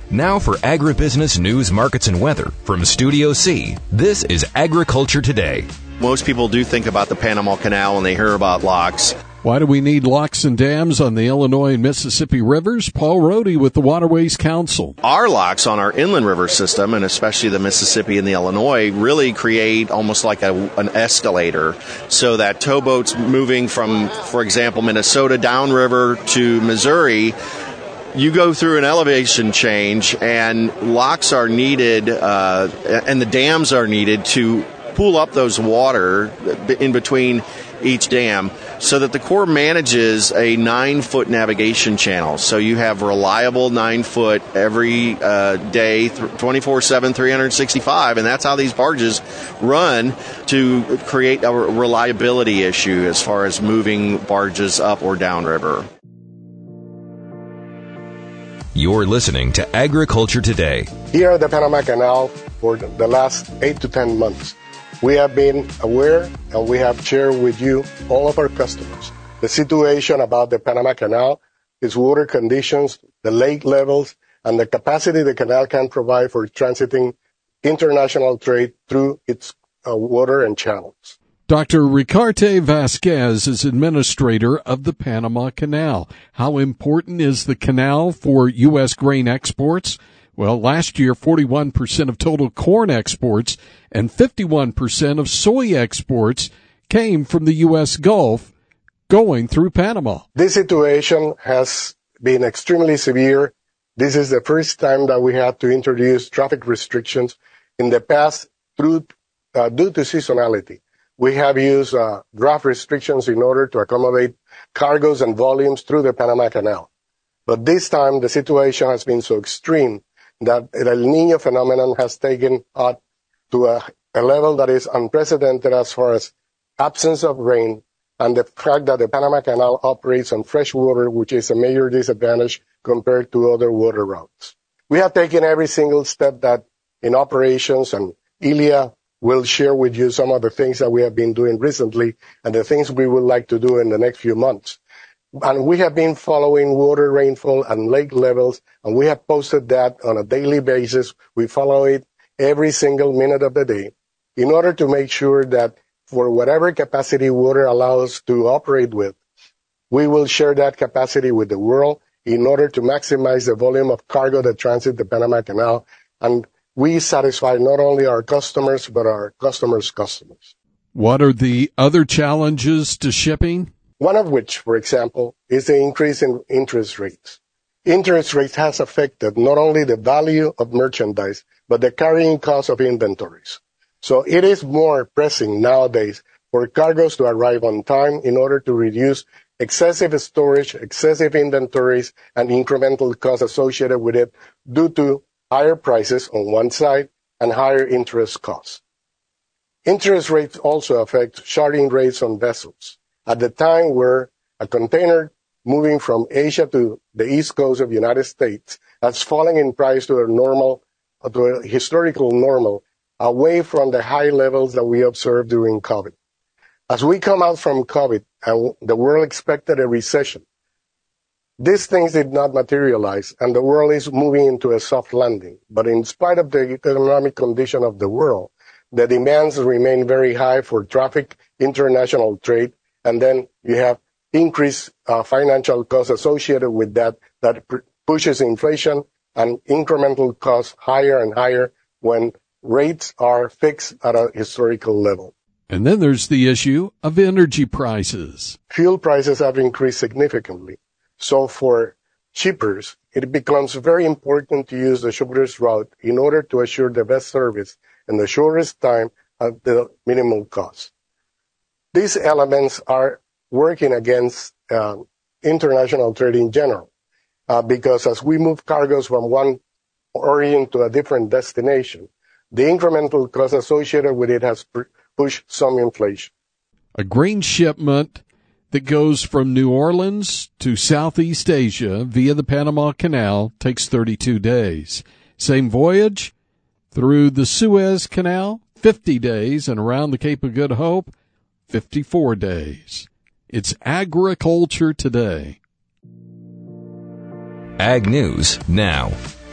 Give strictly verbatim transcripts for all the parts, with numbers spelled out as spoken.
Now for agribusiness news, markets, and weather from Studio C, this is Agriculture Today. Most people do think about the Panama Canal when they hear about locks. Why do we need locks and dams on the Illinois and Mississippi rivers? Paul Rohde with the Waterways Council. Our locks on our inland river system, and especially the Mississippi and the Illinois, really create almost like a, an escalator, so that towboats moving from, for example, Minnesota downriver to Missouri, you go through an elevation change, and locks are needed, uh, and the dams are needed to pull up those water in between each dam, so that the Corps manages a nine-foot navigation channel. So you have reliable nine-foot every uh, day, twenty-four seven, three hundred sixty-five, and that's how these barges run to create a reliability issue as far as moving barges up or downriver. You're listening to Agriculture Today. Here at the Panama Canal, for the last eight to ten months, we have been aware and we have shared with you, all of our customers, the situation about the Panama Canal, its water conditions, the lake levels, and the capacity the canal can provide for transiting international trade through its uh, water and channels. Doctor Ricarte Vasquez is administrator of the Panama Canal. How important is the canal for U S grain exports? Well, last year, forty-one percent of total corn exports and fifty-one percent of soy exports came from the U S Gulf going through Panama. This situation has been extremely severe. This is the first time that we had to introduce traffic restrictions. In the past, through, uh, due to seasonality, we have used uh, draft restrictions in order to accommodate cargoes and volumes through the Panama Canal. But this time, the situation has been so extreme that the El Niño phenomenon has taken up to a, a level that is unprecedented as far as absence of rain and the fact that the Panama Canal operates on fresh water, which is a major disadvantage compared to other water routes. We have taken every single step that in operations, and Ilya will share with you some of the things that we have been doing recently and the things we would like to do in the next few months. And we have been following water rainfall and lake levels, and we have posted that on a daily basis. We follow it every single minute of the day in order to make sure that for whatever capacity water allows to operate with, we will share that capacity with the world in order to maximize the volume of cargo that transit the Panama Canal. And we satisfy not only our customers, but our customers' customers. What are the other challenges to shipping? One of which, for example, is the increase in interest rates. Interest rates has affected not only the value of merchandise, but the carrying cost of inventories. So it is more pressing nowadays for cargoes to arrive on time in order to reduce excessive storage, excessive inventories, and incremental costs associated with it due to higher prices on one side and higher interest costs. Interest rates also affect chartering rates on vessels. At the time where a container moving from Asia to the East Coast of the United States has fallen in price to a normal, to a historical normal, away from the high levels that we observed during COVID. As we come out from COVID and the world expected a recession, these things did not materialize, and the world is moving into a soft landing. But in spite of the economic condition of the world, the demands remain very high for traffic, international trade, and then you have increased uh, financial costs associated with that that pr- pushes inflation and incremental costs higher and higher when rates are fixed at a historical level. And then there's the issue of energy prices. Fuel prices have increased significantly. So for shippers, it becomes very important to use the shortest route in order to assure the best service in the shortest time at the minimum cost. These elements are working against uh, international trade in general, uh, because as we move cargoes from one origin to a different destination, the incremental cost associated with it has pr- pushed some inflation. A grain shipment that goes from New Orleans to Southeast Asia via the Panama Canal takes thirty-two days. Same voyage through the Suez Canal, fifty days, and around the Cape of Good Hope, fifty-four days. It's Agriculture Today. Ag News Now.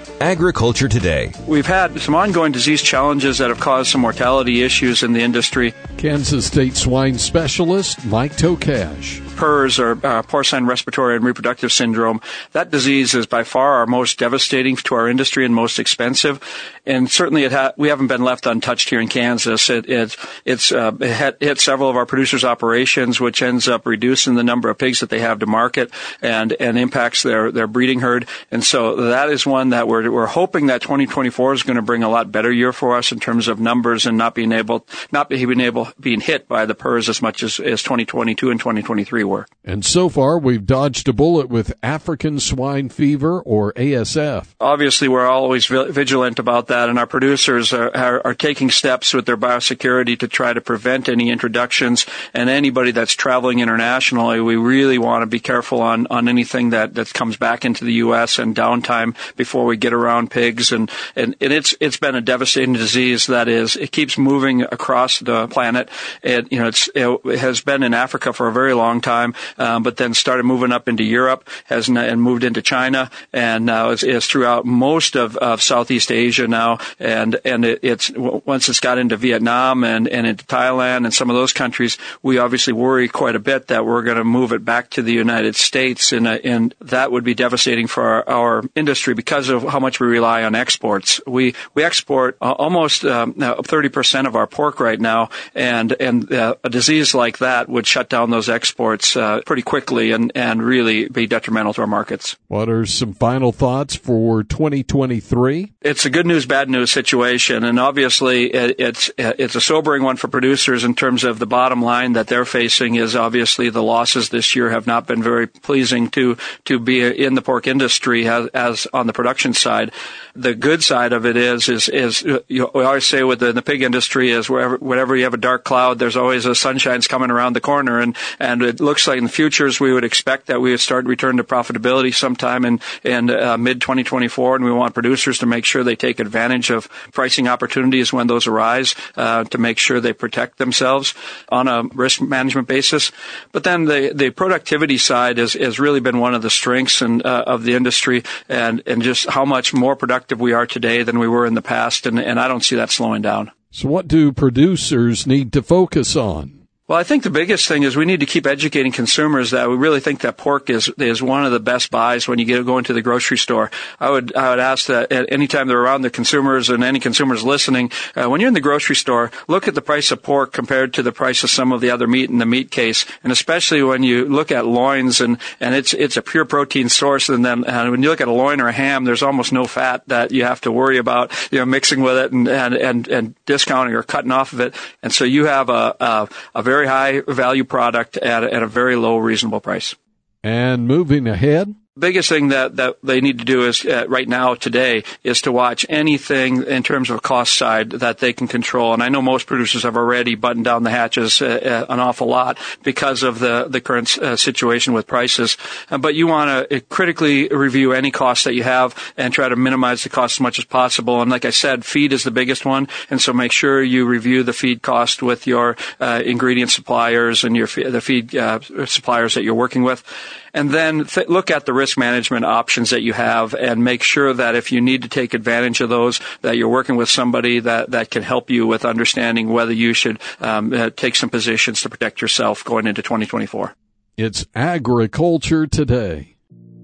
Agriculture Today. We've had some ongoing disease challenges that have caused some mortality issues in the industry. Kansas State swine specialist Mike Tokash. PRRS, or uh, porcine respiratory and reproductive syndrome, that disease is by far our most devastating to our industry and most expensive. And certainly it ha- we haven't been left untouched here in Kansas. It, it, it's uh, it hit several of our producers' operations, which ends up reducing the number of pigs that they have to market and, and impacts their, their breeding herd. And so that is one that we're, we're hoping that twenty twenty-four is going to bring a lot better year for us in terms of numbers and not being able, not being able, being hit by the PRRS as much as, as twenty twenty-two and twenty twenty-three were. And so far, we've dodged a bullet with African swine fever, or A S F. Obviously, we're always vigilant about that, and our producers are, are, are taking steps with their biosecurity to try to prevent any introductions. And anybody that's traveling internationally, we really want to be careful on, on anything that, that comes back into the U S and downtime before we get around pigs. And, and, and it's it's been a devastating disease that is, it keeps moving across the planet. It, you know, it's, it has been in Africa for a very long time. Um, but then started moving up into Europe, has and moved into China, and now is, is throughout most of, of Southeast Asia now. And and it, it's once it's got into Vietnam and, and into Thailand and some of those countries, we obviously worry quite a bit that we're going to move it back to the United States, and uh, and that would be devastating for our, our industry because of how much we rely on exports. We we export uh, almost um, thirty percent of our pork right now, and and uh, a disease like that would shut down those exports Uh, pretty quickly and, and really be detrimental to our markets. What are some final thoughts for twenty twenty-three? It's a good news, bad news situation, and obviously it, it's it's a sobering one for producers in terms of the bottom line that they're facing is obviously the losses this year have not been very pleasing to to be in the pork industry as, as on the production side. The good side of it is is is you know, we always say with the, the pig industry is wherever whenever you have a dark cloud, there's always a sunshine's coming around the corner, and and it looks like in the futures, we would expect that we would start return to profitability sometime in, in uh, mid twenty twenty-four, and we want producers to make sure they take advantage of pricing opportunities when those arise uh, to make sure they protect themselves on a risk management basis. But then the, the productivity side has, has really been one of the strengths and, uh, of the industry, and, and just how much more productive we are today than we were in the past, and, and I don't see that slowing down. So what do producers need to focus on? Well, I think the biggest thing is we need to keep educating consumers that we really think that pork is is one of the best buys when you get go into the grocery store. I would I would ask that at any time they're around the consumers and any consumers listening, uh, when you're in the grocery store, look at the price of pork compared to the price of some of the other meat in the meat case, and especially when you look at loins and and it's it's a pure protein source, and then and when you look at a loin or a ham, there's almost no fat that you have to worry about, you know, mixing with it and and and, and discounting or cutting off of it, and so you have a a, a very very high value product at a, at a very low reasonable price. And moving ahead, biggest thing that, that they need to do is uh, right now today is to watch anything in terms of cost side that they can control. And I know most producers have already buttoned down the hatches uh, uh, an awful lot because of the, the current uh, situation with prices. Uh, but you want to uh, critically review any costs that you have and try to minimize the cost as much as possible. And like I said, feed is the biggest one. And so make sure you review the feed cost with your uh, ingredient suppliers and your the feed uh, suppliers that you're working with. And then th- look at the risk management options that you have and make sure that if you need to take advantage of those, that you're working with somebody that, that can help you with understanding whether you should um, uh, take some positions to protect yourself going into twenty twenty-four. It's Agriculture Today.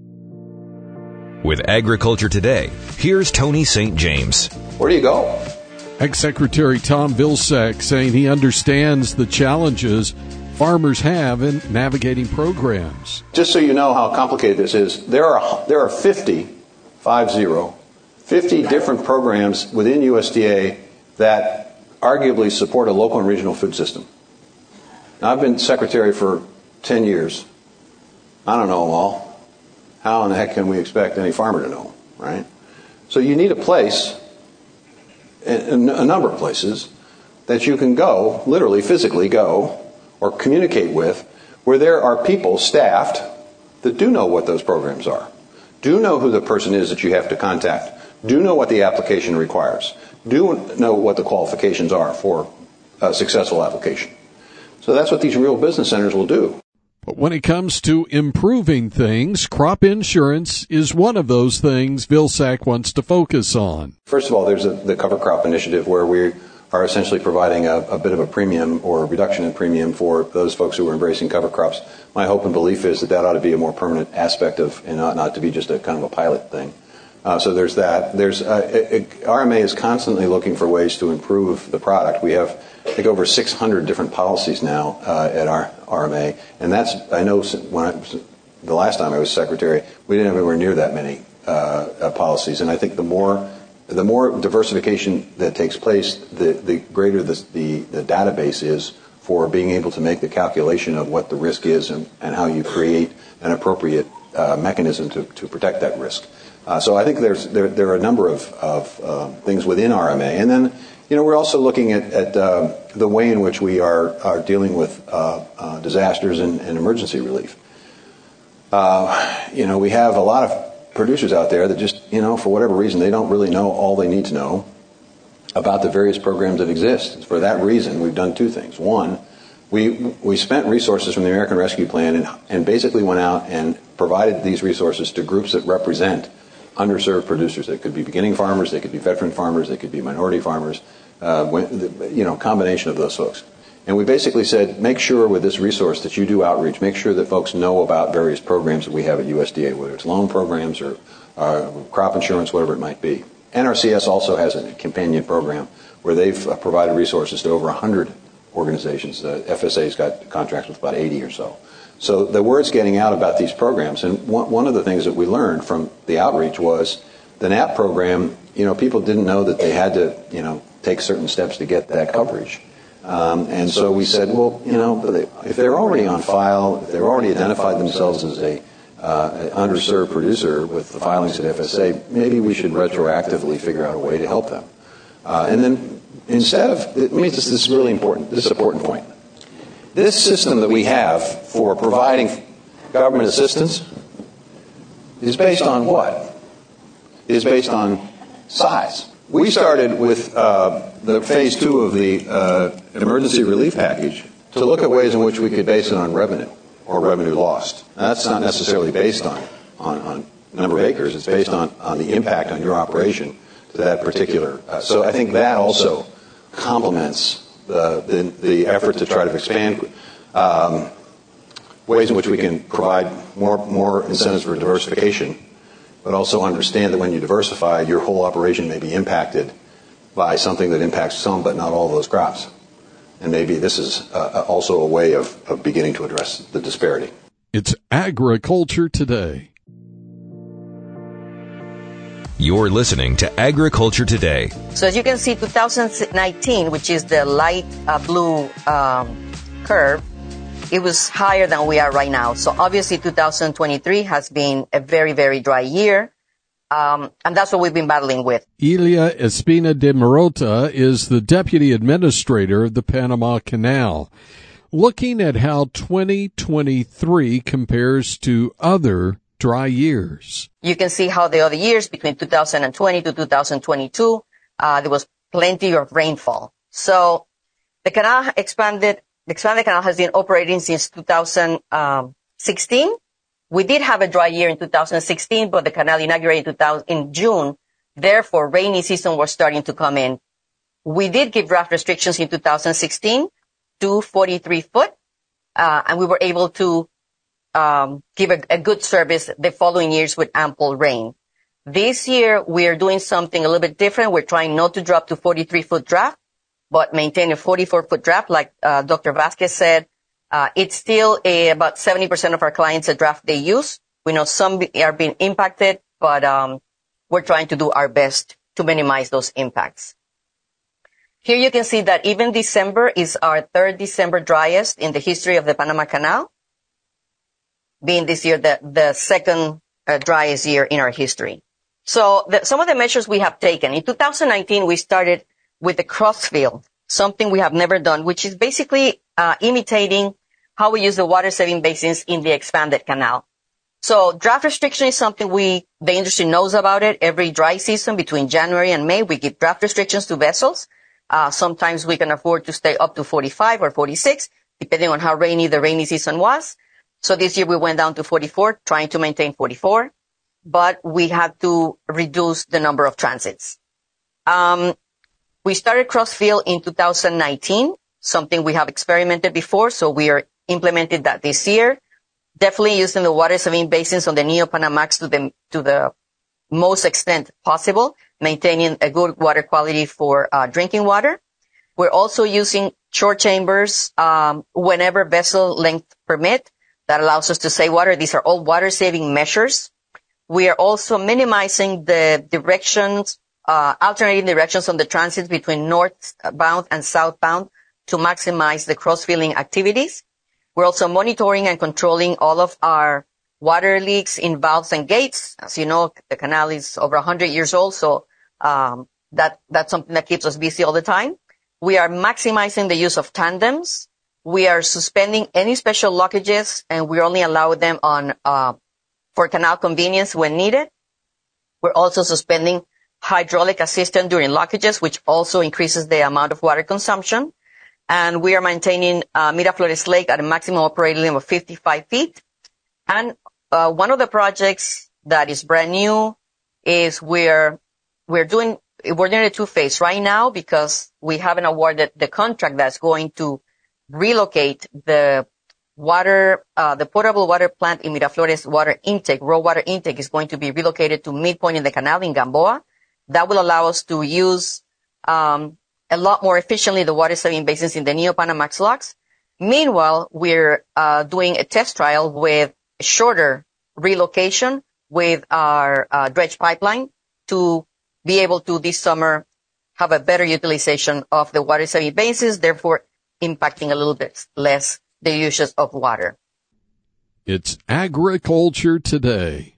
With Agriculture Today, here's Tony Saint James. Where do you go? Ex-Secretary Tom Vilsack saying he understands the challenges farmers have in navigating programs. Just so you know how complicated this is, there are there are fifty, five zero, fifty different programs within U S D A that arguably support a local and regional food system. Now, I've been secretary for ten years. I don't know them all. How in the heck can we expect any farmer to know them, right? So you need a place, a number of places, that you can go, literally, physically go, or communicate with, where there are people staffed that do know what those programs are, do know who the person is that you have to contact, do know what the application requires, do know what the qualifications are for a successful application. So that's what these real business centers will do. But when it comes to improving things, crop insurance is one of those things Vilsack wants to focus on. First of all, there's a, the Cover Crop Initiative where we are essentially providing a, a bit of a premium or a reduction in premium for those folks who are embracing cover crops. My hope and belief is that that ought to be a more permanent aspect of, and not, not to be just a kind of a pilot thing. Uh, so there's that. There's uh, it, it, R M A is constantly looking for ways to improve the product. We have, I think, over six hundred different policies now uh, at our R M A, and that's, I know when I, the last time I was secretary, we didn't have anywhere near that many uh, uh, policies, and I think the more the more diversification that takes place, the, the greater the, the, the database is for being able to make the calculation of what the risk is and, and how you create an appropriate uh, mechanism to, to protect that risk. Uh, so I think there's there, there are a number of, of uh, things within R M A, and then you know we're also looking at, at uh, the way in which we are are dealing with uh, uh, disasters and, and emergency relief. Uh, you know we have a lot of producers out there that just you know for whatever reason they don't really know all they need to know about the various programs that exist. For that reason, we've done two things. One, we we spent resources from the American Rescue Plan and, and basically went out and provided these resources to groups that represent underserved producers. They could be beginning farmers, they could be veteran farmers, they could be minority farmers, uh, you know, combination of those folks. And we basically said, make sure with this resource that you do outreach, make sure that folks know about various programs that we have at U S D A, whether it's loan programs or uh, crop insurance, whatever it might be. N R C S also has a companion program where they've uh, provided resources to over one hundred organizations. The F S A's got contracts with about eighty or so. So the word's getting out about these programs. And one, one of the things that we learned from the outreach was the N A P program, you know, people didn't know that they had to, you know, take certain steps to get that coverage. Um, and so we said, well, you know, if they're already on file, if they've already identified themselves as a uh, an underserved producer with the filings at F S A, maybe we should retroactively figure out a way to help them. Uh, and then instead of, I mean, this, this is really important. This is an important point. This system that we have for providing government assistance is based on what? It is based on size. We started with uh, the phase two of the uh, emergency relief package to look at ways in which we could base it on revenue or revenue lost. Now, that's not necessarily based on, on, on number of acres. It's based on, on the impact on your operation to that particular. Uh, so I think that also complements the, the, the effort to try to expand um, ways in which we can provide more, more incentives for diversification, but also understand that when you diversify, your whole operation may be impacted by something that impacts some but not all of those crops. And maybe this is uh, also a way of, of beginning to address the disparity. It's Agriculture Today. You're listening to Agriculture Today. So as you can see, two thousand nineteen, which is the light uh, blue um, curve, it was higher than we are right now. So obviously two thousand twenty-three has been a very, very dry year. Um, and that's what we've been battling with. Ilia Espina de Marota is the deputy administrator of the Panama Canal. Looking at how twenty twenty-three compares to other dry years. You can see how the other years, between two thousand twenty to two thousand twenty-two, uh, there was plenty of rainfall. So the canal expanded, the expanded canal has been operating since two thousand sixteen. We did have a dry year in two thousand sixteen, but the canal inaugurated in June. Therefore, rainy season was starting to come in. We did give draft restrictions in two thousand sixteen to forty-three foot, uh, and we were able to um, give a, a good service the following years with ample rain. This year, we are doing something a little bit different. We're trying not to drop to forty-three foot draft, but maintain a forty-four foot draft, like uh, Doctor Vasquez said. Uh, it's still a, about seventy percent of our clients a draft they use. We know some are being impacted, but um, we're trying to do our best to minimize those impacts. Here you can see that even December is our third December driest in the history of the Panama Canal, being this year the, the second uh, driest year in our history. So the, some of the measures we have taken. In two thousand nineteen, we started with the crossfield, something we have never done, which is basically uh, imitating how we use the water-saving basins in the expanded canal. So draft restriction is something we, the industry knows about it. Every dry season between January and May, we give draft restrictions to vessels. Uh, sometimes we can afford to stay up to forty-five or forty-six, depending on how rainy the rainy season was. So this year we went down to forty-four, trying to maintain forty-four, but we had to reduce the number of transits. Um, we started cross-fill in two thousand nineteen, something we have experimented before, so we are implemented that this year. Definitely using the water-saving basins on the Neo-Panamax to the, to the most extent possible, maintaining a good water quality for uh, drinking water. We're also using shore chambers um, whenever vessel length permit. That allows us to save water. These are all water-saving measures. We are also minimizing the directions, uh, alternating directions on the transits between northbound and southbound to maximize the cross-filling activities. We're also monitoring and controlling all of our water leaks in valves and gates. As you know, the canal is over one hundred years old, so um, that that's something that keeps us busy all the time. We are maximizing the use of tandems. We are suspending any special lockages, and we only allow them on uh for canal convenience when needed. We're also suspending hydraulic assistance during lockages, which also increases the amount of water consumption. And we are maintaining uh, Miraflores Lake at a maximum operating limit of fifty-five feet. And uh, one of the projects that is brand new is we're we're doing we're doing a two-phase right now because we haven't awarded the contract that's going to relocate the water, uh, the potable water plant in Miraflores water intake, raw water intake is going to be relocated to midpoint in the canal in Gamboa. That will allow us to use, um, a lot more efficiently the water saving basins in the Neo-Panamax locks. Meanwhile, we're, uh, doing a test trial with a shorter relocation with our, uh, dredge pipeline to be able to this summer have a better utilization of the water saving basins, therefore impacting a little bit less the uses of water. It's Agriculture Today.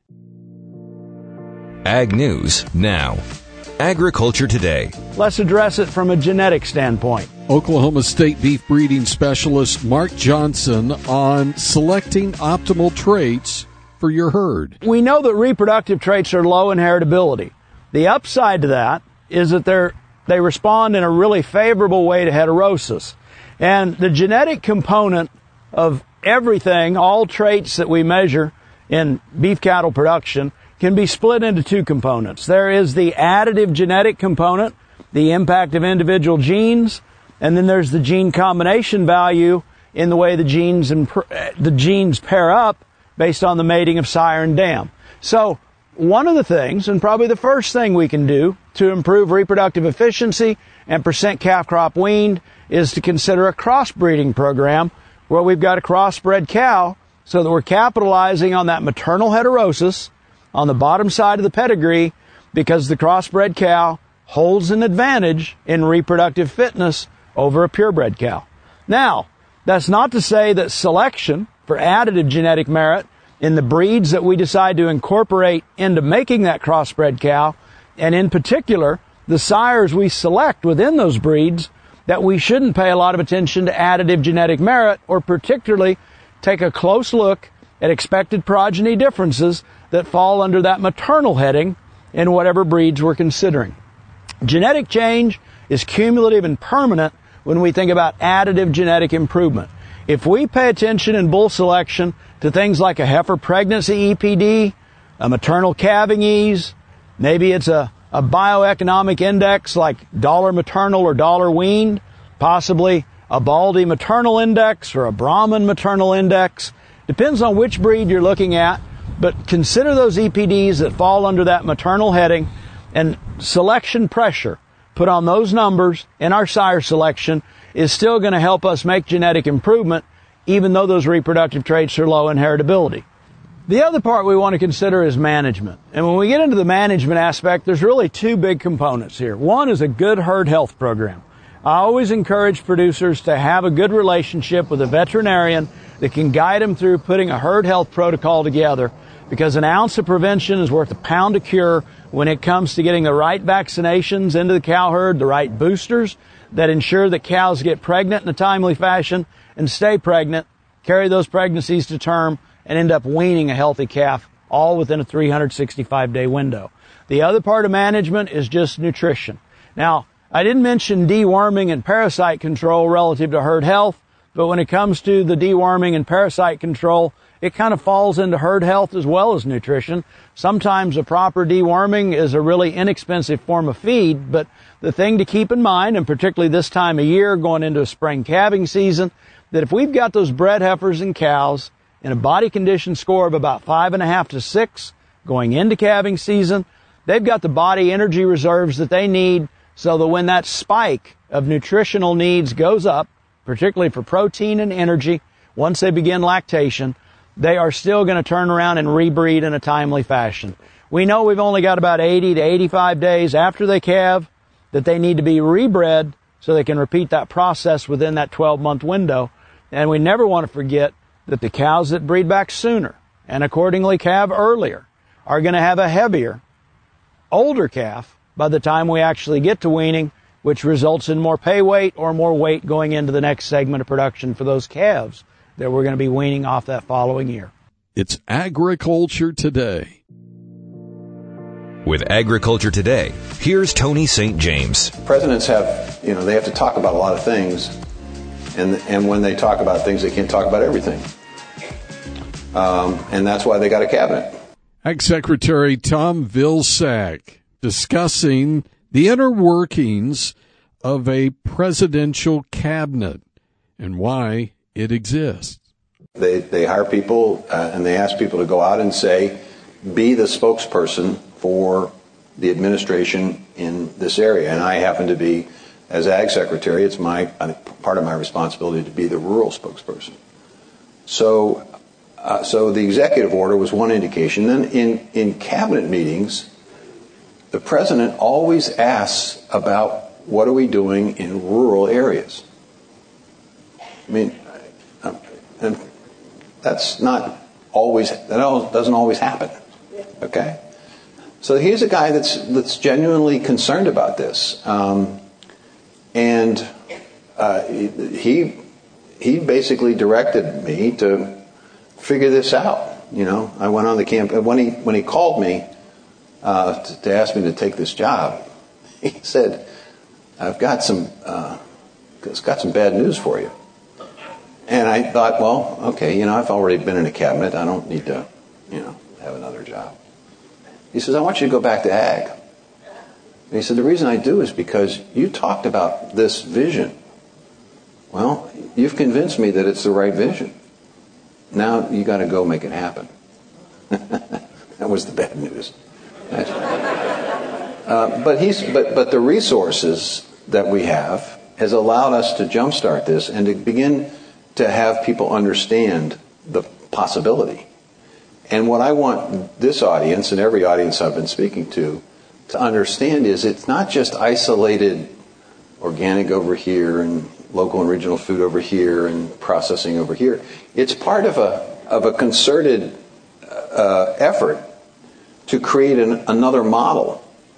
Ag News Now. Agriculture Today. Let's address it from a genetic standpoint. Oklahoma State beef breeding specialist Mark Johnson on selecting optimal traits for your herd. We know that reproductive traits are low inheritability. The upside to that is that they're, they respond in a really favorable way to heterosis. And the genetic component of everything, all traits that we measure in beef cattle production, can be split into two components. There is the additive genetic component, the impact of individual genes, and then there's the gene combination value in the way the genes and the genes pair up based on the mating of sire and dam. So one of the things, and probably the first thing we can do to improve reproductive efficiency and percent calf crop weaned is to consider a crossbreeding program where we've got a crossbred cow so that we're capitalizing on that maternal heterosis on the bottom side of the pedigree because the crossbred cow holds an advantage in reproductive fitness over a purebred cow. Now, that's not to say that selection for additive genetic merit in the breeds that we decide to incorporate into making that crossbred cow, and in particular, the sires we select within those breeds, that we shouldn't pay a lot of attention to additive genetic merit or particularly take a close look at expected progeny differences that fall under that maternal heading in whatever breeds we're considering. Genetic change is cumulative and permanent when we think about additive genetic improvement. If we pay attention in bull selection to things like a heifer pregnancy E P D, a maternal calving ease, maybe it's a a bioeconomic index like dollar maternal or dollar weaned, possibly a Baldy maternal index or a Brahman maternal index. Depends on which breed you're looking at, but consider those E P Ds that fall under that maternal heading and selection pressure put on those numbers in our sire selection is still going to help us make genetic improvement even though those reproductive traits are low inheritability. The other part we want to consider is management. And when we get into the management aspect, there's really two big components here. One is a good herd health program. I always encourage producers to have a good relationship with a veterinarian that can guide them through putting a herd health protocol together, because an ounce of prevention is worth a pound of cure when it comes to getting the right vaccinations into the cow herd, the right boosters that ensure that cows get pregnant in a timely fashion and stay pregnant, carry those pregnancies to term, and end up weaning a healthy calf all within a three hundred sixty-five day window. The other part of management is just nutrition. Now, I didn't mention deworming and parasite control relative to herd health, but when it comes to the deworming and parasite control it kind of falls into herd health as well as nutrition. Sometimes a proper deworming is a really inexpensive form of feed, but the thing to keep in mind, and particularly this time of year going into a spring calving season, that if we've got those bred heifers and cows in a body condition score of about five and a half to six going into calving season, they've got the body energy reserves that they need so that when that spike of nutritional needs goes up, particularly for protein and energy, once they begin lactation, they are still going to turn around and rebreed in a timely fashion. We know we've only got about eighty to eighty-five days after they calve that they need to be rebred so they can repeat that process within that twelve-month window. And we never want to forget that the cows that breed back sooner and accordingly calve earlier are going to have a heavier, older calf by the time we actually get to weaning, which results in more pay weight or more weight going into the next segment of production for those calves that we're going to be weaning off that following year. It's Agriculture Today. With Agriculture Today, here's Tony Saint James. Presidents have, you know, they have to talk about a lot of things, and and when they talk about things, they can't talk about everything. Um, and that's why they got a cabinet. Ag Secretary Tom Vilsack discussing the inner workings of a presidential cabinet and why it exists. They they hire people uh, and they ask people to go out and say, be the spokesperson for the administration in this area. And I happen to be, as Ag Secretary, it's my part of my responsibility to be the rural spokesperson. So, uh, so the executive order was one indication. Then in, in cabinet meetings, the president always asks about what are we doing in rural areas. I mean, and that's not always, that doesn't always happen. Okay? So here's a guy that's that's genuinely concerned about this. Um, and uh, he he basically directed me to figure this out. You know, I went on the campaign. When he, when he called me uh, to, to ask me to take this job, he said, I've got some, uh, it's got some bad news for you. And I thought, well, okay, you know, I've already been in a cabinet. I don't need to, you know, have another job. He says, I want you to go back to ag. And he said, the reason I do is because you talked about this vision. Well, you've convinced me that it's the right vision. Now you got to go make it happen. That was the bad news. uh, but he's, but but the resources that we have has allowed us to jumpstart this and to begin to have people understand the possibility. And what I want this audience and every audience I've been speaking to to understand is it's not just isolated organic over here and local and regional food over here and processing over here. It's part of a of a concerted uh, effort to create an, another model,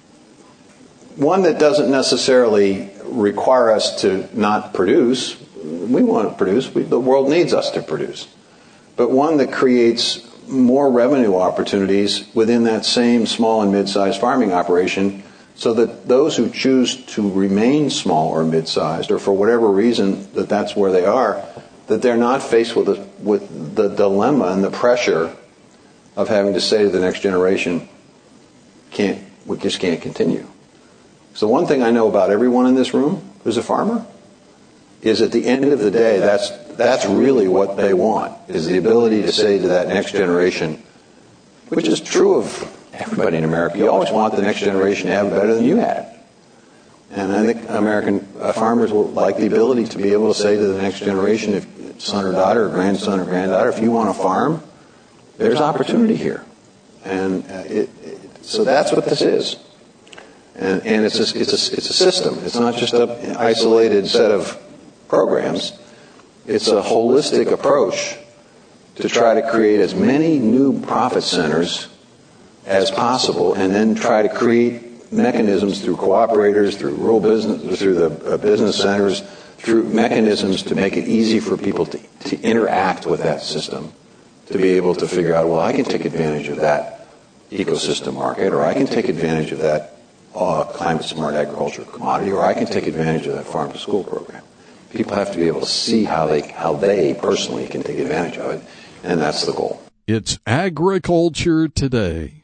one that doesn't necessarily require us to not produce. We want to produce. We, the world needs us to produce. But one that creates more revenue opportunities within that same small and mid-sized farming operation so that those who choose to remain small or mid-sized, or for whatever reason that that's where they are, that they're not faced with the, with the dilemma and the pressure of having to say to the next generation, can't, we just can't continue. So one thing I know about everyone in this room who's a farmer is at the end of the day, that's that's really what they want, is the ability to say to that next generation, which is true of everybody in America. You always want the next generation to have it better than you had. And I think American uh, farmers will like the ability to be able to say to the next generation, if son or daughter or grandson or granddaughter, if you want to farm, there's opportunity here. And uh, it, it, so that's what this is. And, and it's, a, it's, a, it's a system. It's not just an isolated set of programs. It's a holistic approach to try to create as many new profit centers as possible, and then try to create mechanisms through cooperators, through rural business, through the uh, business centers, through mechanisms to make it easy for people to, to interact with that system, to be able to figure out, well, I can take advantage of that ecosystem market, or I can take advantage of that uh, climate smart agriculture commodity, or I can take advantage of that farm to school program. People have to be able to see how they how they personally can take advantage of it. and that's the goal. It's Agriculture Today.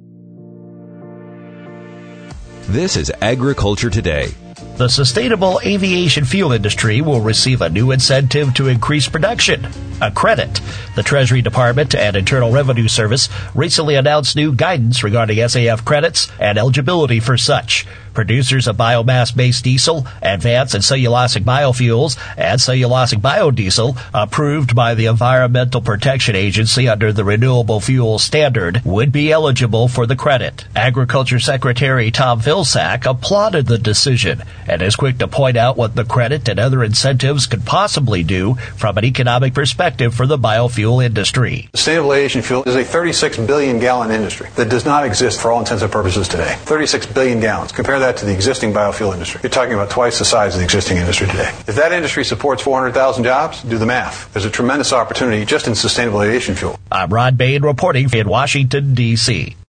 This is Agriculture Today. The sustainable aviation fuel industry will receive a new incentive to increase production, a credit. The Treasury Department and Internal Revenue Service recently announced new guidance regarding S A F credits and eligibility for such. Producers of biomass-based diesel, advanced and cellulosic biofuels, and cellulosic biodiesel approved by the Environmental Protection Agency under the Renewable Fuel Standard would be eligible for the credit. Agriculture Secretary Tom Vilsack applauded the decision and is quick to point out what the credit and other incentives could possibly do from an economic perspective for the biofuel industry. Sustainable aviation fuel is a thirty-six billion gallon industry that does not exist for all intents and purposes today. thirty-six billion gallons. Compare that to the existing biofuel industry. You're talking about twice the size of the existing industry today. If that industry supports four hundred thousand jobs, do the math. There's a tremendous opportunity just in sustainable aviation fuel. I'm Rod Bain reporting in Washington, D C